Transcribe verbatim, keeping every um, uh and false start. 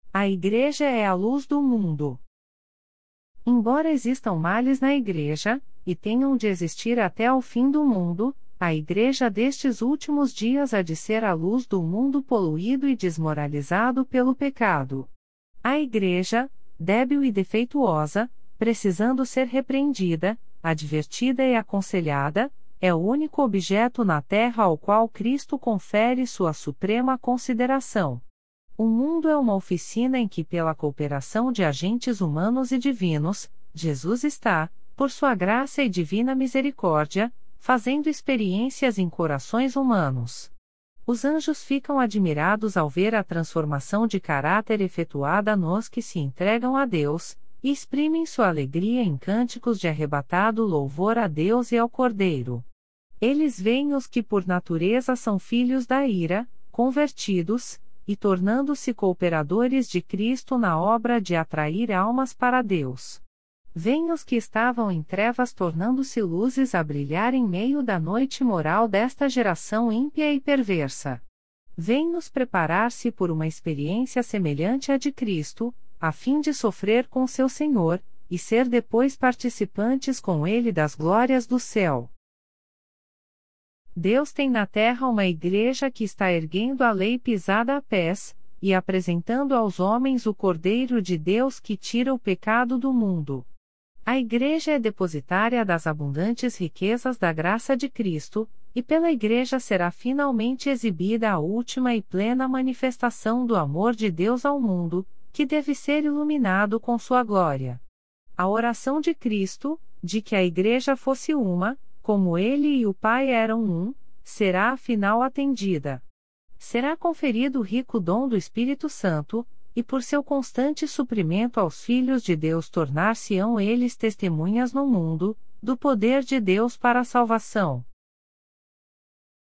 A Igreja é a luz do mundo. Embora existam males na Igreja, e tenham de existir até ao fim do mundo, a Igreja destes últimos dias há de ser a luz do mundo poluído e desmoralizado pelo pecado. A Igreja, débil e defeituosa, precisando ser repreendida, advertida e aconselhada, é o único objeto na terra ao qual Cristo confere sua suprema consideração. O mundo é uma oficina em que, pela cooperação de agentes humanos e divinos, Jesus está, por sua graça e divina misericórdia, fazendo experiências em corações humanos. Os anjos ficam admirados ao ver a transformação de caráter efetuada nos que se entregam a Deus, e exprimem sua alegria em cânticos de arrebatado louvor a Deus e ao Cordeiro. Eles veem os que por natureza são filhos da ira, convertidos, e tornando-se cooperadores de Cristo na obra de atrair almas para Deus. Vêm os que estavam em trevas tornando-se luzes a brilhar em meio da noite moral desta geração ímpia e perversa. Vêm-nos preparar-se por uma experiência semelhante à de Cristo, a fim de sofrer com seu Senhor, e ser depois participantes com Ele das glórias do céu. Deus tem na terra uma Igreja que está erguendo a lei pisada a pés, e apresentando aos homens o Cordeiro de Deus que tira o pecado do mundo. A Igreja é depositária das abundantes riquezas da graça de Cristo, e pela Igreja será finalmente exibida a última e plena manifestação do amor de Deus ao mundo, que deve ser iluminado com sua glória. A oração de Cristo, de que a Igreja fosse uma, como Ele e o Pai eram um, será afinal atendida. Será conferido o rico dom do Espírito Santo, e por seu constante suprimento aos filhos de Deus tornar-se-ão eles testemunhas no mundo, do poder de Deus para a salvação.